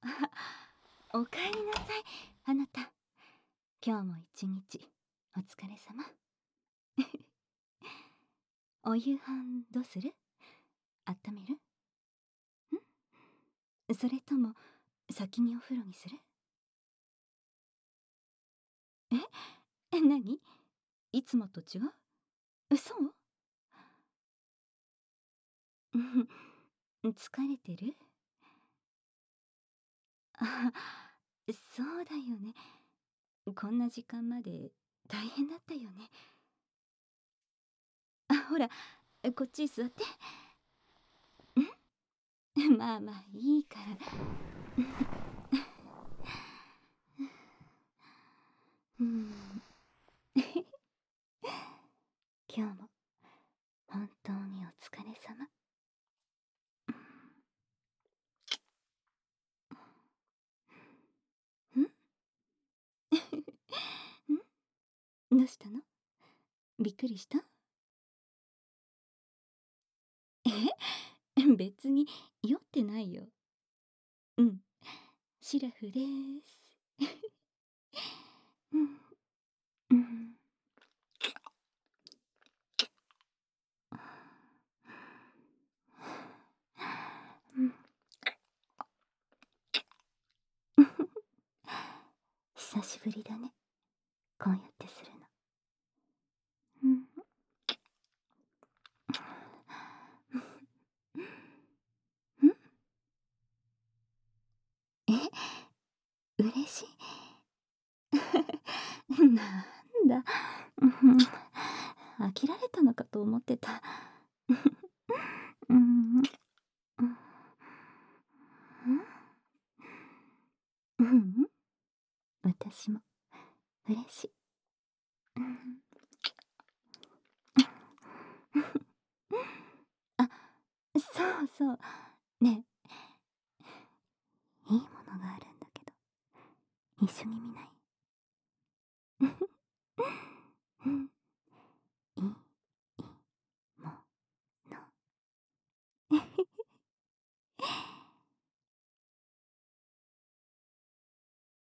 おかえりなさい、あなた。今日も一日お疲れ様。お夕飯どうする？温める？それとも先にお風呂にする？何？いつもと違う？そう？疲れてる？あ、そうだよね。こんな時間まで大変だったよね。ほら、こっち座って。まあまあいいから。うん。今日も本当にお疲れ様。ん？どうしたの？びっくりした？別に酔ってないよ。うん、シラフです。うん、うん。うん。久しぶりだね。こうやってするの。うん。ん？嬉しい。なんだ。飽きられたのかと思ってた。うん。うん。うん。私も嬉しい。うん。あ、そうそう。ねえ、いいものがあるんだけど、一緒に見ない？